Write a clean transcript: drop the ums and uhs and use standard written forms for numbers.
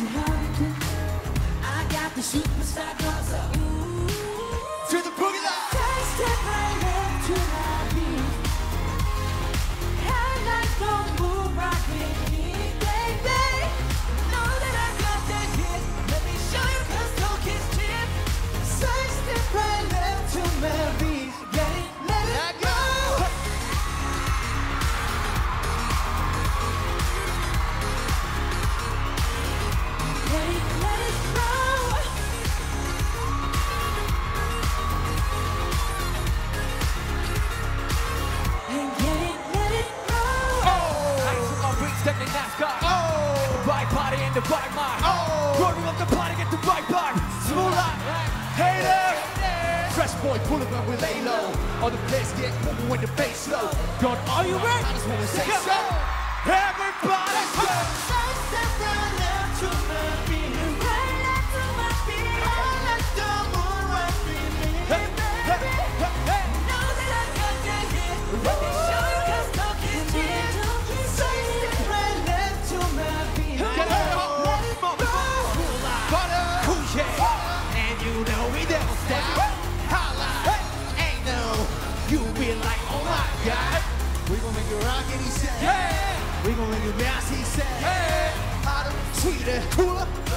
you how to do. I got the superstar gloves up. To the boogie line. Take step right left to my beat. Headlights don't move right with me, baby. Know that I got that hit. Let me show you 'cause talk is cheap. Take step right left to my beat. Get it, let it go. Let it flow. And get it, let it flow. Ice on my wings, stepping NASCAR. The right body and the right mind. Rolling up the party, get the right vibe. Smooth line. Hater. Fresh boy, pulling up with lay low. All the place get moving when the bass slow. Don't are you ready? I just wanna say so. Everybody go. Take step right left to my beat. Right left to my beat. Right left to move right with me, Hey, hey, baby. hey, hey. Know that I got that hit. Let me show you 'cause talk is cheap. Take step right left to my beat. Get it up. Let it go. Butter. Ooh, yeah. And you know we don't stop. Holla. Hey. Ain't no. You be like, oh my God. We gon' make it rock and he said. Yeah. We gon' make it bounce, he said. Hey. Hotter, sweeter, cooler.